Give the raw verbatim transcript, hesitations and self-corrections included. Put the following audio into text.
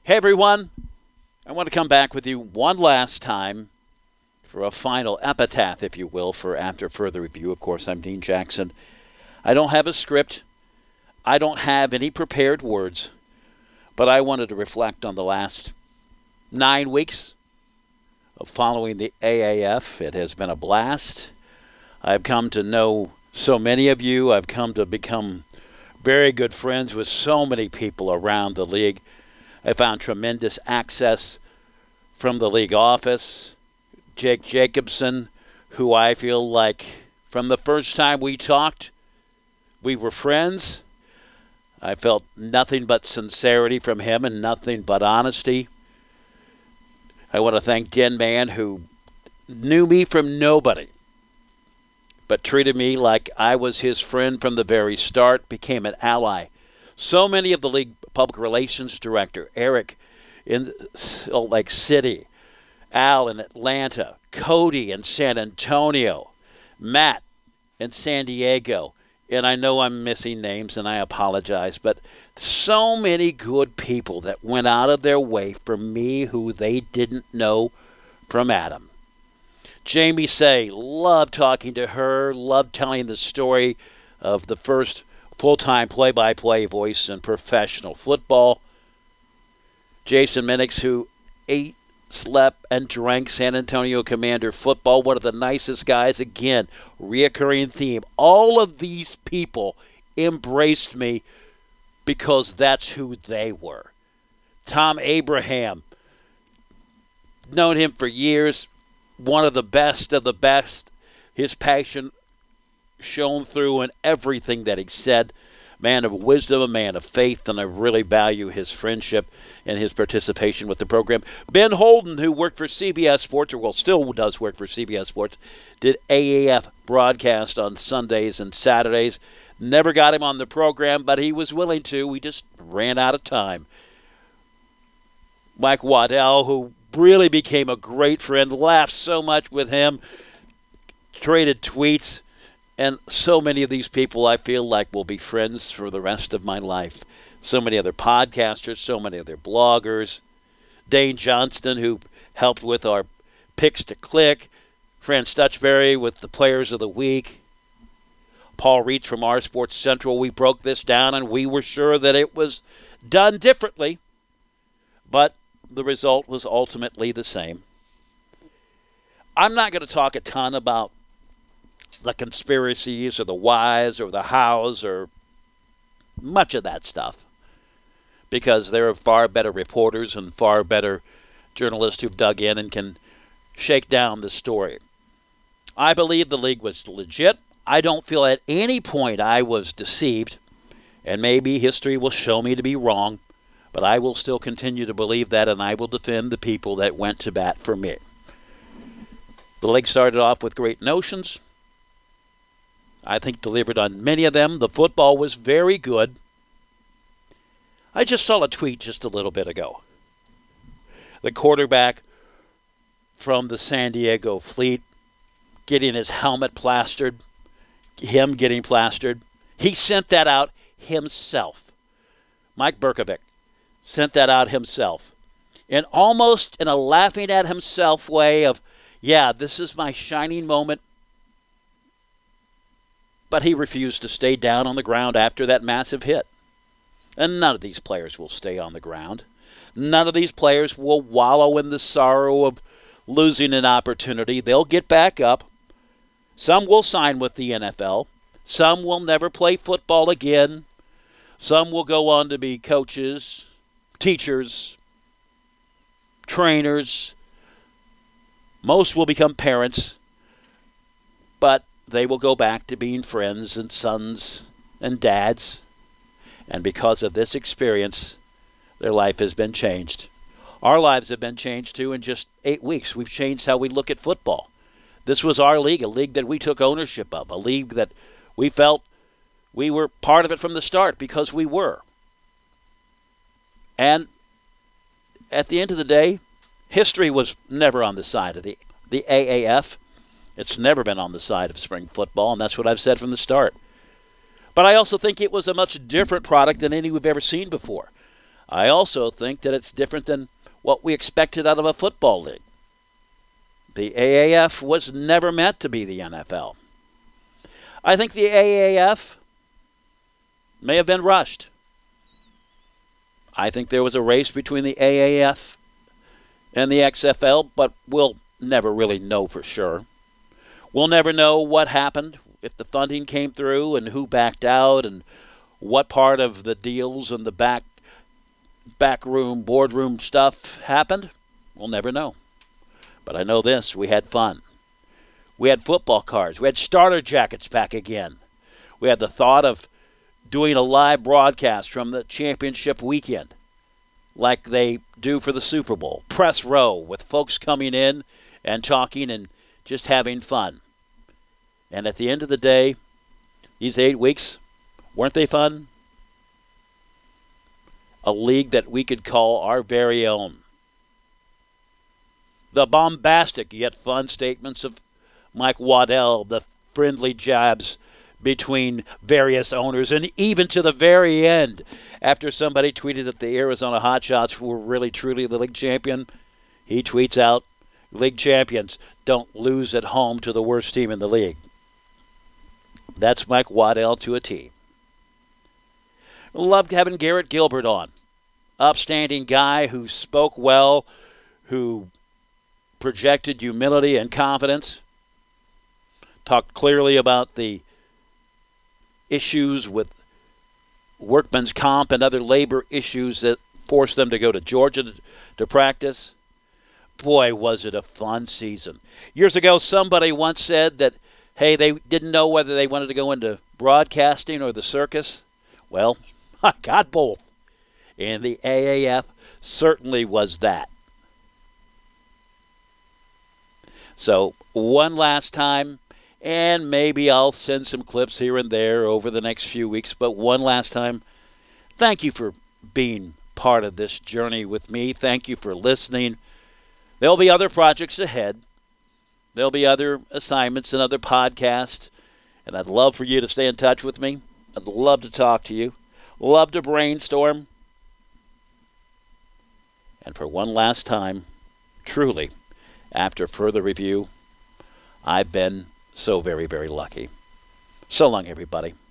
Hey, everyone. I want to come back with you one last time for a final epitaph, if you will, for After Further Review. Of course, I'm Dean Jackson. I don't have a script. I don't have any prepared words. But I wanted to reflect on the last nine weeks of following the A A F. It has been a blast. I've come to know so many of you. I've come to become very good friends with so many people around the league. I found tremendous access from the league office. Jake Jacobson, who I feel like from the first time we talked, we were friends. I felt nothing but sincerity from him and nothing but honesty. I want to thank Den Man, who knew me from nobody, but treated me like I was his friend from the very start, became an ally. So many of the league public relations director, Eric in Salt Lake City, Al in Atlanta, Cody in San Antonio, Matt in San Diego, and I know I'm missing names and I apologize, but so many good people that went out of their way for me who they didn't know from Adam. Jamie Say, loved talking to her, loved telling the story of the first full-time play-by-play voice in professional football. Jason Minix, who ate, slept, and drank San Antonio Commander football, one of the nicest guys. Again, reoccurring theme. All of these people embraced me because that's who they were. Tom Abraham, known him for years, one of the best of the best. His passion shone through in everything that he said. Man of wisdom, a man of faith, and I really value his friendship and his participation with the program. Ben Holden, who worked for C B S Sports, or well, still does work for C B S Sports, did A A F broadcast on Sundays and Saturdays. Never got him on the program, but he was willing to. We just ran out of time. Mike Waddell, who really became a great friend, laughed so much with him, traded tweets. And so many of these people I feel like will be friends for the rest of my life. So many other podcasters, so many other bloggers. Dane Johnston, who helped with our Picks to Click. Fran Stutchberry with the Players of the Week. Paul Reitz from Our Sports Central. We broke this down, and we were sure that it was done differently. But the result was ultimately the same. I'm not going to talk a ton about the conspiracies or the whys or the hows or much of that stuff, because there are far better reporters and far better journalists who've dug in and can shake down the story. I believe the league was legit. I don't feel at any point I was deceived, and maybe history will show me to be wrong, but I will still continue to believe that, and I will defend the people that went to bat for me. The league started off with great notions. I think delivered on many of them. The football was very good. I just saw a tweet just a little bit ago. The quarterback from the San Diego Fleet getting his helmet plastered, him getting plastered. He sent that out himself. Mike Berkovic sent that out himself. And almost in a laughing at himself way of, yeah, this is my shining moment. But he refused to stay down on the ground after that massive hit. And none of these players will stay on the ground. None of these players will wallow in the sorrow of losing an opportunity. They'll get back up. Some will sign with the N F L. Some will never play football again. Some will go on to be coaches, teachers, trainers. Most will become parents. But they will go back to being friends and sons and dads. And because of this experience, their life has been changed. Our lives have been changed, too, in just eight weeks. We've changed how we look at football. This was our league, a league that we took ownership of, a league that we felt we were part of it from the start because we were. And at the end of the day, history was never on the side of the, the A A F. It's never been on the side of spring football, and that's what I've said from the start. But I also think it was a much different product than any we've ever seen before. I also think that it's different than what we expected out of a football league. The A A F was never meant to be the N F L. I think the A A F may have been rushed. I think there was a race between the A A F and the X F L, but we'll never really know for sure. We'll never know what happened, if the funding came through and who backed out and what part of the deals and the back backroom, boardroom stuff happened. We'll never know. But I know this, we had fun. We had football cards. We had starter jackets back again. We had the thought of doing a live broadcast from the championship weekend like they do for the Super Bowl. Press row with folks coming in and talking and just having fun. And at the end of the day, these eight weeks, weren't they fun? A league that we could call our very own. The bombastic yet fun statements of Mike Waddell, the friendly jabs between various owners, and even to the very end, after somebody tweeted that the Arizona Hotshots were really truly the league champion, he tweets out, league champions don't lose at home to the worst team in the league. That's Mike Waddell to a T. Loved having Garrett Gilbert on. Upstanding guy who spoke well, who projected humility and confidence, talked clearly about the issues with workman's comp and other labor issues that forced them to go to Georgia to, to practice. Boy, was it a fun season. Years ago, somebody once said that, hey, they didn't know whether they wanted to go into broadcasting or the circus. Well, I got both. And the A A F certainly was that. So one last time, and maybe I'll send some clips here and there over the next few weeks, but one last time, thank you for being part of this journey with me. Thank you for listening. There'll be other projects ahead. There'll be other assignments and other podcasts, and I'd love for you to stay in touch with me. I'd love to talk to you. Love to brainstorm. And for one last time, truly, after further review, I've been so very, very lucky. So long, everybody.